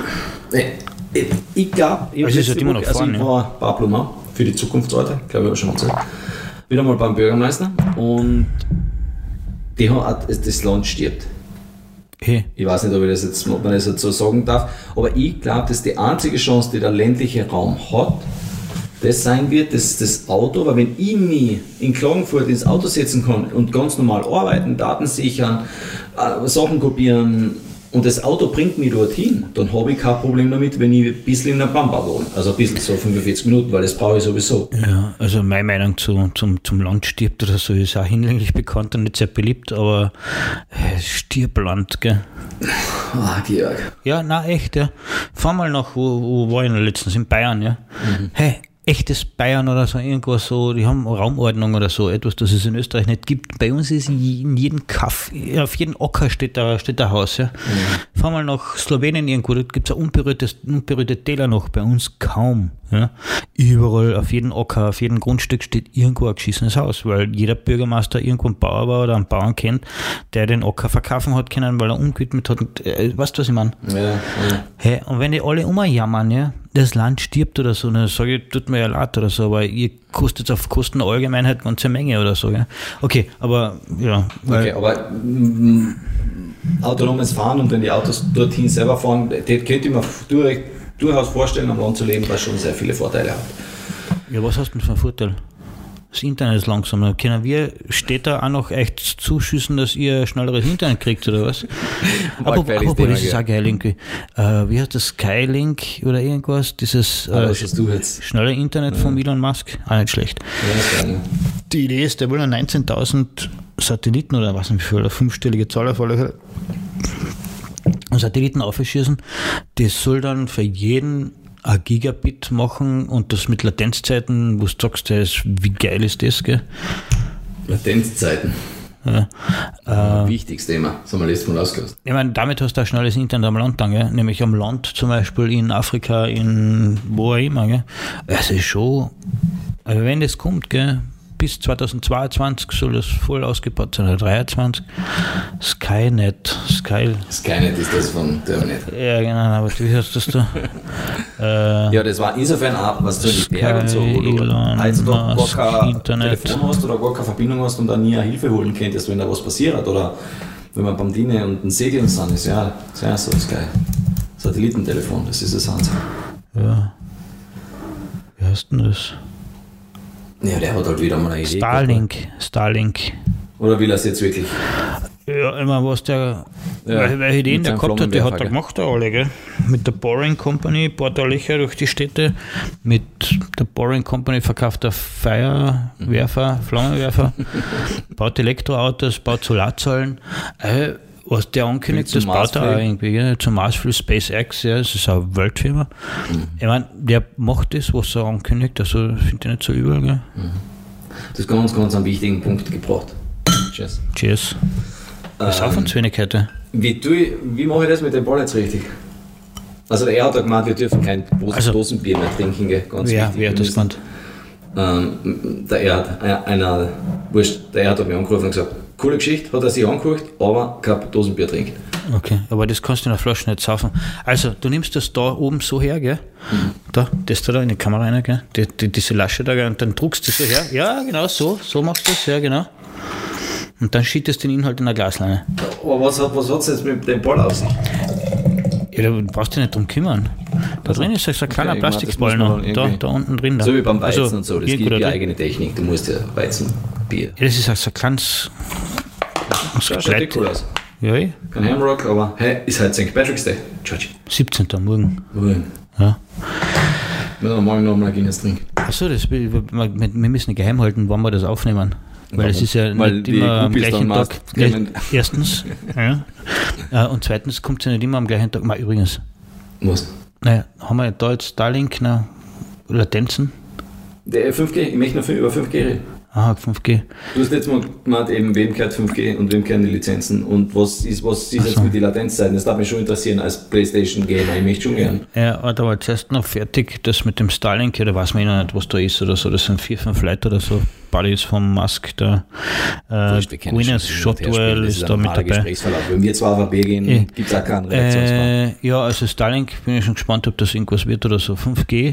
Ich glaube, ich war Pablo für die Zukunftsleute, glaube ich, auch schon mal gesagt. Wieder mal beim Bürgermeister und die hat, das Land stirbt. Hey. Ich weiß nicht, ob man das jetzt so sagen darf, aber ich glaube, dass die einzige Chance, die der ländliche Raum hat, das sein wird, dass das Auto, weil wenn ich mich in Klagenfurt ins Auto setzen kann und ganz normal arbeiten, Daten sichern, Sachen kopieren und das Auto bringt mich dorthin, dann habe ich kein Problem damit, wenn ich ein bisschen in der Pampa wohne. Also ein bisschen, so 45 Minuten, weil das brauche ich sowieso. Ja, also meine Meinung zum Land stirbt oder so ist auch hinlänglich bekannt und nicht sehr beliebt, aber Stirbland, gell? Georg. Ja, na echt, ja. Fahr mal nach, wo war ich noch letztens? In Bayern, ja. Hey, echtes Bayern oder so, irgendwas so, die haben Raumordnung oder so, etwas, das es in Österreich nicht gibt. Bei uns ist in jedem Kaff, auf jedem Ocker steht ein Haus, ja. Fahr mal nach Slowenien irgendwo, da gibt es unberührte Täler noch, bei uns kaum, ja. Überall, auf jedem Ocker, auf jedem Grundstück steht irgendwo ein geschissenes Haus, weil jeder Bürgermeister irgendwo ein Bauer war oder einen Bauern kennt, der den Ocker verkaufen hat können, weil er umgewidmet hat. Weißt du, was ich meine? Ja. Hey, und wenn die alle umjammern, ja, das Land stirbt oder so, dann sage ich, tut mir ja leid oder so, aber ihr kostet auf Kosten der Allgemeinheit ganze Menge oder so. Gell? Okay, aber ja. Okay, aber autonomes Fahren und wenn die Autos dorthin selber fahren, das könnte ich mir durchaus vorstellen, am Land zu leben, was schon sehr viele Vorteile hat. Ja, was hast du denn für einen Vorteil? Das Internet ist langsam. Dann können wir Städter auch noch echt zuschüssen, dass ihr schnelleres Internet kriegt, oder was? Aber das ist auch geil irgendwie. Wie heißt das? Skylink oder irgendwas? Dieses schnelle Internet von Elon Musk? Auch nicht schlecht. Ja, die Idee ist, der will 19.000 Satelliten oder was nicht wie viel, oder 5-stellige Zahl auf alle Fälle, Satelliten aufschießen. Das soll dann für jeden ein Gigabit machen und das mit Latenzzeiten, wo du sagst, wie geil ist das, gell? Latenzzeiten. Ja. Wichtiges Thema, das haben wir letztes Mal ausgehört. Ich meine, damit hast du ein schnelles Internet am Land dann, gell? Nämlich am Land zum Beispiel in Afrika, in wo auch immer. Gell? Es ist schon, also wenn das kommt, gell? Bis 2022 soll das voll ausgebaut sein, oder 2023. Skynet ist das von Terminator. Ja, genau, aber wie heißt das da? Ja, das war insofern auch, was du die Berge und so, wo du heutzutage gar kein Telefon hast oder gar keine Verbindung hast und dann nie eine Hilfe holen könntest, wenn da was passiert oder wenn man beim Dienen und ein Segeln sind, ist ja so das geil. Satellitentelefon, das ist das Einzige. Ja. Wie heißt denn das? Ja, der hat halt wieder mal eine Idee. Starlink. Oder will er es jetzt wirklich? Ja, immer was der, welche Ideen der gehabt hat, der hat er gemacht, alle, gell? Mit der Boring Company baut er Löcher durch die Städte, mit der Boring Company verkauft er Feuerwerfer, Flammenwerfer, baut Elektroautos, baut Solarzellen, was der ankündigt, das baut er auch irgendwie, gell? Zum Marsflug, SpaceX, ja, das ist eine Weltfirma. Ich meine, der macht das, was er ankündigt, also finde ich nicht so übel, gell? Das ist ganz einen wichtigen Punkt gebracht. Cheers. Das ist auch von zu wenig heute. Wie mache ich das mit dem Ball jetzt richtig? Also er hat gemeint, wir dürfen kein Dosenbier mehr trinken, gell? Ganz wichtig. Wer hat das gemeint? Der Erd hat mich angerufen und gesagt, coole Geschichte, hat er sich angeguckt, aber kein Dosenbier trinkt. Okay, aber das kannst du in der Flasche nicht saufen. Also, du nimmst das da oben so her, gell? Da, das da in die Kamera rein, gell? Diese Lasche da, gell? Und dann druckst du so her. Ja, genau, so machst du das, ja, genau. Und dann schüttest du den Inhalt in eine Glasleine. Aber was hat es jetzt mit dem Ball auf sich? Ja, da brauchst du dich nicht drum kümmern. Da drin ist so ein kleiner Plastikball noch. Da unten drin. Da. So wie beim Weizen also, und so. Das gibt ja eigene Technik. Du musst ja Weizenbier. Ja, das ist auch so ein kleines. Das schaut cool aus. Ja, kein Hamrock, aber hey, ist halt St. Patrick's Day. 17. Morgen. Ja. Müssen wir morgen nochmal Guinness trinken. Achso, wir müssen geheim halten, wann wir das aufnehmen. Weil es ist ja nicht immer am gleichen Tag. Erstens. Ja. Und zweitens kommt es ja nicht immer am gleichen Tag. Übrigens. Was? Naja, haben wir da jetzt Starlink Latenzen? Der 5G, ich möchte noch über 5G reden. Aha, 5G. Du hast letztes Mal gemeint, eben, wem gehört 5G und wem gehören die Lizenzen und was ist jetzt mit den Latenzzeiten? Das darf mich schon interessieren als PlayStation-Gamer, ich möchte schon gern. Ja, aber da war zuerst noch fertig, das mit dem Starlink, da weiß man noch nicht, was da ist oder so, das sind 4-5 Leute oder so, Buddies vom Musk, der Gwyneth Shotwell ist da mit dabei. Wenn wir zwar auf AB gehen, gibt es auch keinen Reaktionsbahn. Ja, also Starlink, bin ich schon gespannt, ob das irgendwas wird oder so, 5G.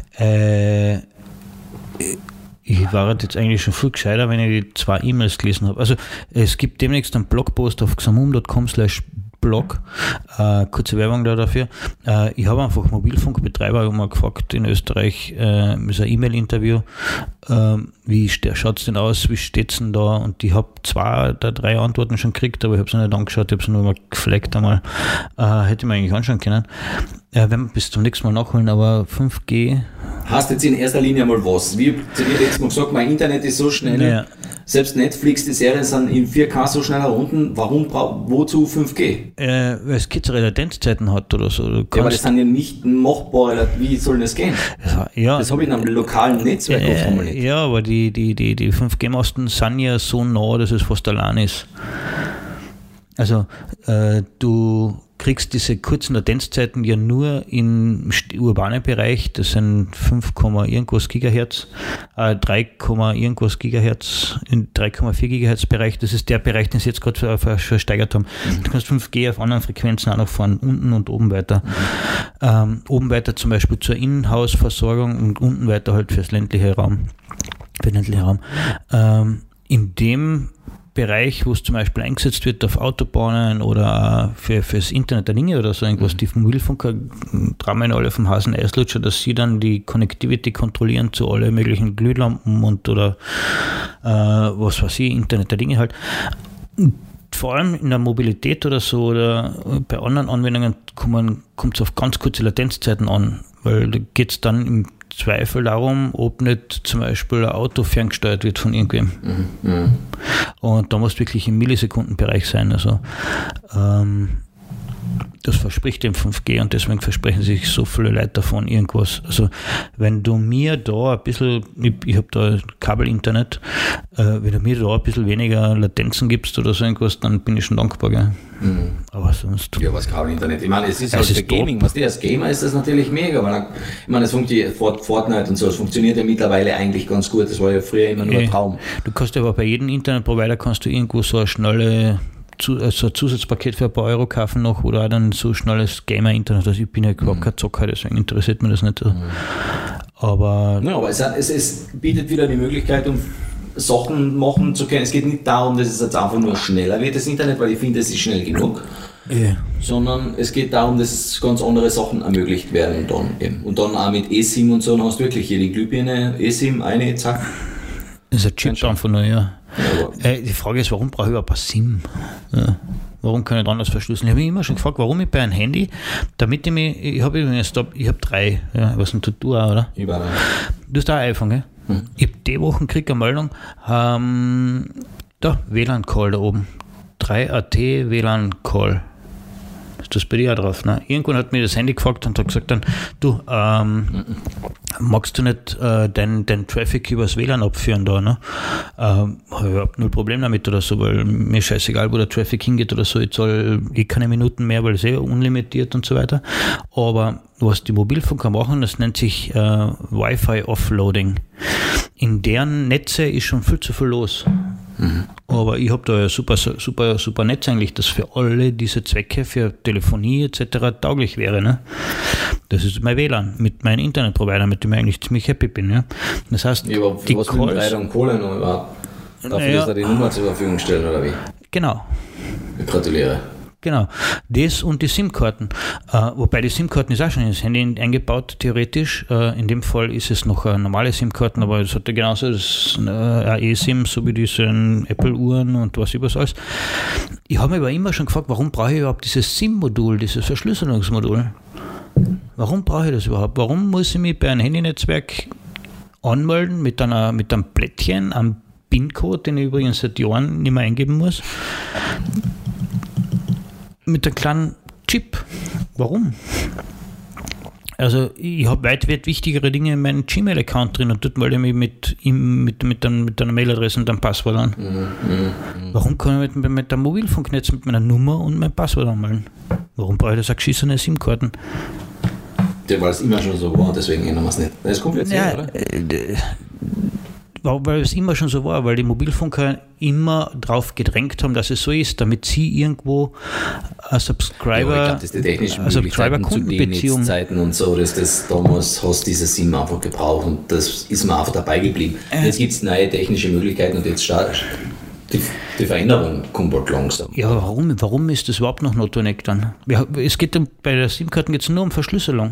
Ich war jetzt eigentlich schon viel gescheiter, wenn ich die 2 E-Mails gelesen habe. Also es gibt demnächst einen Blogpost auf xamum.com/blog, kurze Werbung da dafür. Ich habe einfach Mobilfunkbetreiber mal gefragt in Österreich, ist ein E-Mail-Interview, wie schaut es denn aus, wie steht es denn da? Und ich habe 2 der 3 Antworten schon gekriegt, aber ich habe es nicht angeschaut, ich habe es nur mal gefleckt einmal. Hätte ich mir eigentlich anschauen können. Werden wir bis zum nächsten Mal nachholen, aber 5G... Hast jetzt in erster Linie mal was? Wie zu dir letztes Mal gesagt, mein Internet ist so schnell, ja. Selbst Netflix, die Serien sind in 4K so schnell herunter, wozu 5G? Weil es kürzere Latenzzeiten hat oder so. Ja, aber das sind ja nicht machbare, wie soll das gehen? Ja, das habe ich in einem lokalen Netzwerk formuliert. Ja, aber die 5G-Masten sind ja so nah, dass es fast allein ist. Also du kriegst diese kurzen Latenzzeiten ja nur im urbanen Bereich, das sind 5, irgendwas Gigahertz, 3, irgendwas Gigahertz, in 3,4 Gigahertz Bereich, das ist der Bereich, den sie jetzt gerade versteigert haben. Du kannst 5G auf anderen Frequenzen auch noch fahren, unten und oben weiter. Oben weiter zum Beispiel zur Innenhausversorgung und unten weiter halt für den ländlichen Raum. In dem Bereich, wo es zum Beispiel eingesetzt wird auf Autobahnen oder fürs Internet der Dinge oder so irgendwas, die Mobilfunker drammen alle vom Hasen Eislutscher, dass sie dann die Connectivity kontrollieren zu allen möglichen Glühlampen und oder was weiß ich, Internet der Dinge halt. Vor allem in der Mobilität oder so oder bei anderen Anwendungen kommt es auf ganz kurze Latenzzeiten an, weil da geht es dann im Zweifel darum, ob nicht zum Beispiel ein Auto ferngesteuert wird von irgendwem. Und da muss wirklich im Millisekundenbereich sein. Also das verspricht dem 5G und deswegen versprechen sich so viele Leute davon irgendwas. Also wenn du mir da ein bisschen, ich habe da Kabelinternet, wenn du mir da ein bisschen weniger Latenzen gibst oder so irgendwas, dann bin ich schon dankbar. Gell? Aber sonst... Ja, was Kabelinternet? Ich meine, es ist halt für Gaming. Was als Gamer ist das natürlich mega, weil ich meine, es funktioniert Fortnite und so, es funktioniert ja mittlerweile eigentlich ganz gut. Das war ja früher immer nur ein Traum. Du kannst aber bei jedem Internetprovider kannst du irgendwo so eine schnelle so ein Zusatzpaket für ein paar Euro kaufen noch oder auch dann so schnelles Gamer-Internet. Also ich bin ja überhaupt kein Zocker, deswegen interessiert mich das nicht so. Aber es bietet wieder die Möglichkeit, um Sachen machen zu können. Es geht nicht darum, dass es jetzt einfach nur schneller wird, das Internet, weil ich finde, es ist schnell genug. Sondern es geht darum, dass ganz andere Sachen ermöglicht werden dann eben. Und dann auch mit eSIM und so, dann hast du wirklich hier die Glühbirne, eSIM, eine, zack. Das ist ein Chip einfach nur, ja. Die Frage ist, warum brauche ich überhaupt ein SIM? Ja. Warum kann ich dann das verschlüsseln? Ich habe mich immer schon gefragt, warum ich bei einem Handy, damit ich habe 3, ja, was denn du auch, oder? Ich war da. Du hast auch ein iPhone, gell? Ich habe die Woche gekriegt eine Meldung, da, WLAN-Call da oben. 3 AT WLAN-Call. Ist das bei dir auch drauf? Ne? Irgendwann hat mir das Handy gefragt und hat gesagt dann, du, magst du nicht dein Traffic übers WLAN abführen da? Ne? Ich habe null Problem damit oder so, weil mir scheißegal, wo der Traffic hingeht oder so, ich zahle keine Minuten mehr, weil es unlimitiert und so weiter. Aber was die Mobilfunker machen, das nennt sich Wi-Fi Offloading. In deren Netze ist schon viel zu viel los. Aber ich habe da ja super Netz eigentlich, das für alle diese Zwecke, für Telefonie etc. tauglich wäre. Ne? Das ist mein WLAN mit meinem Internetprovider, mit dem ich eigentlich ziemlich happy bin. Ja? Das heißt, ja, aber für was will Reiter und Kohle noch überhaupt? Dafür, dass er die Nummer zur Verfügung stellt, oder wie? Genau. Ich gratuliere. Genau, das und die SIM-Karten. Wobei die SIM-Karten ist auch schon ins Handy eingebaut, theoretisch. In dem Fall ist es noch eine normale SIM-Karten, aber es hat ja genauso das eSIM, so wie diese Apple-Uhren und was über alles. Ich habe mich aber immer schon gefragt, warum brauche ich überhaupt dieses SIM-Modul, dieses Verschlüsselungsmodul? Warum brauche ich das überhaupt? Warum muss ich mich bei einem Handynetzwerk anmelden mit einem Plättchen, einem PIN-Code, den ich übrigens seit Jahren nicht mehr eingeben muss? Mit einem kleinen Chip. Warum? Also ich habe weit wichtigere Dinge in meinem Gmail-Account drin und dort melde ich mich mit einer Mailadresse und einem Passwort an. Warum kann ich mit einem Mobilfunknetz mit meiner Nummer und meinem Passwort anmelden? Warum brauche ich das auch geschissene SIM-Karten? Ja, weil es immer schon so war, deswegen ändern wir es nicht. Das ist kompliziert, oder? Weil es immer schon so war, weil die Mobilfunker immer drauf gedrängt haben, dass es so ist, damit sie irgendwo eine Subscriber-Kundenbeziehung. Zeiten und so, dass das damals hast diese SIM einfach gebraucht und das ist mir einfach dabei geblieben. Jetzt gibt es neue technische Möglichkeiten und jetzt die Veränderung kommt bald langsam. Ja, warum ist das überhaupt noch notwendig dann? Es geht dann, bei der SIM-Karten geht es nur um Verschlüsselung.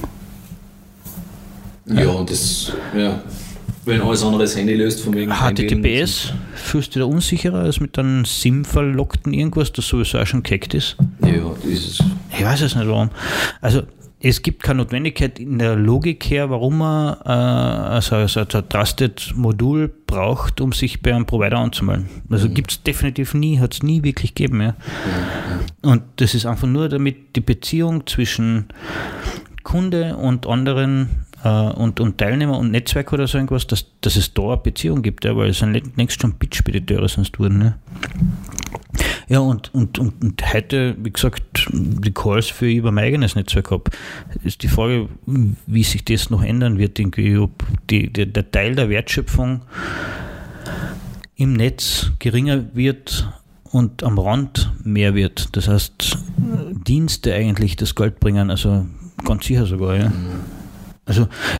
Ja, und das, ja. Wenn alles andere das Handy löst, von wegen HTTPS, fühlst du da unsicherer als mit einem SIM-verlockten irgendwas, das sowieso auch schon gehackt ist? Ja, das ist es. Ich weiß es nicht warum. Also es gibt keine Notwendigkeit in der Logik her, warum man also ein Trusted-Modul braucht, um sich bei einem Provider anzumelden. Also gibt es definitiv nie, hat es nie wirklich gegeben. Ja. Und das ist einfach nur, damit die Beziehung zwischen Kunde und anderen und Teilnehmer und Netzwerk oder so irgendwas, dass es da eine Beziehung gibt, ja, weil es sind längst schon Bitspediteure sonst wurden. Ne? Ja, und heute, wie gesagt, die Calls für über mein eigenes Netzwerk habe, ist die Frage, wie sich das noch ändern wird, irgendwie, ob der Teil der Wertschöpfung im Netz geringer wird und am Rand mehr wird. Das heißt, Dienste eigentlich das Geld bringen, also ganz sicher sogar, ja. Also